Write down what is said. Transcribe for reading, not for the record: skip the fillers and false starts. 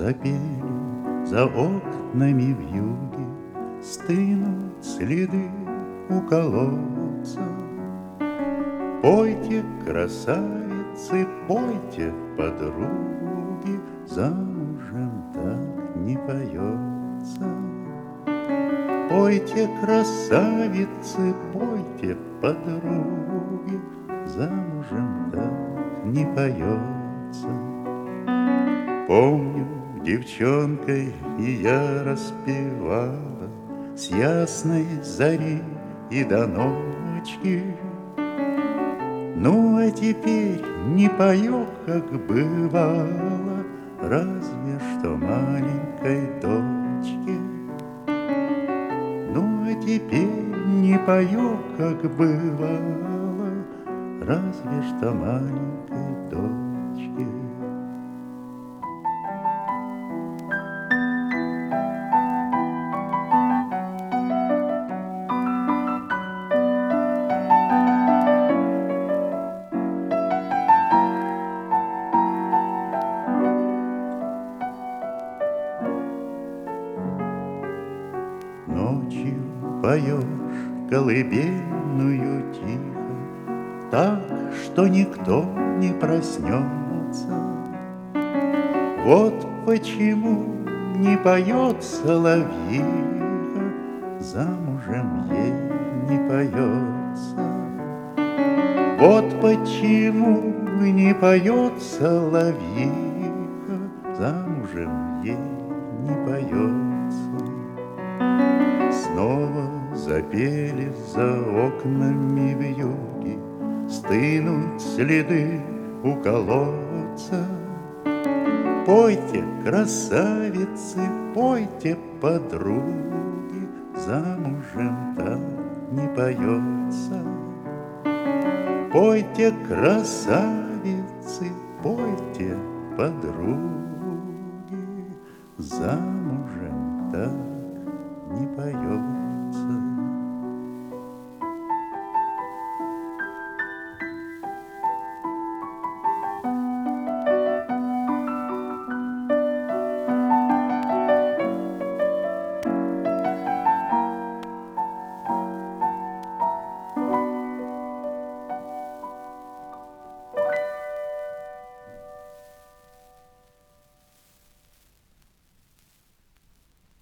запели за окнами вьюги, стынут следы у колодца. Пойте, красавицы, пойте, подруги, замужем так не поется. Пойте, красавицы, пойте, подруги, замужем так не поется. Помню, девчонкой и я распевала с ясной зари и до ночи. Ну, а теперь не пою, как бывало, разве что маленькой дочке. Ну, а теперь не пою, как бывало, разве что маленькой дочке. Ночью поешь колыбельную тихо, так, что никто не проснется. Вот почему не поет соловьиха, замужем ей не поется. Вот почему не поет соловьиха, замужем ей не поется. Снова запели за окнами вьюги, стынут следы у колодца. Пойте, красавицы, пойте, подруги, замужем так не поется. Пойте, красавицы, пойте, подруги, замужем так не поется.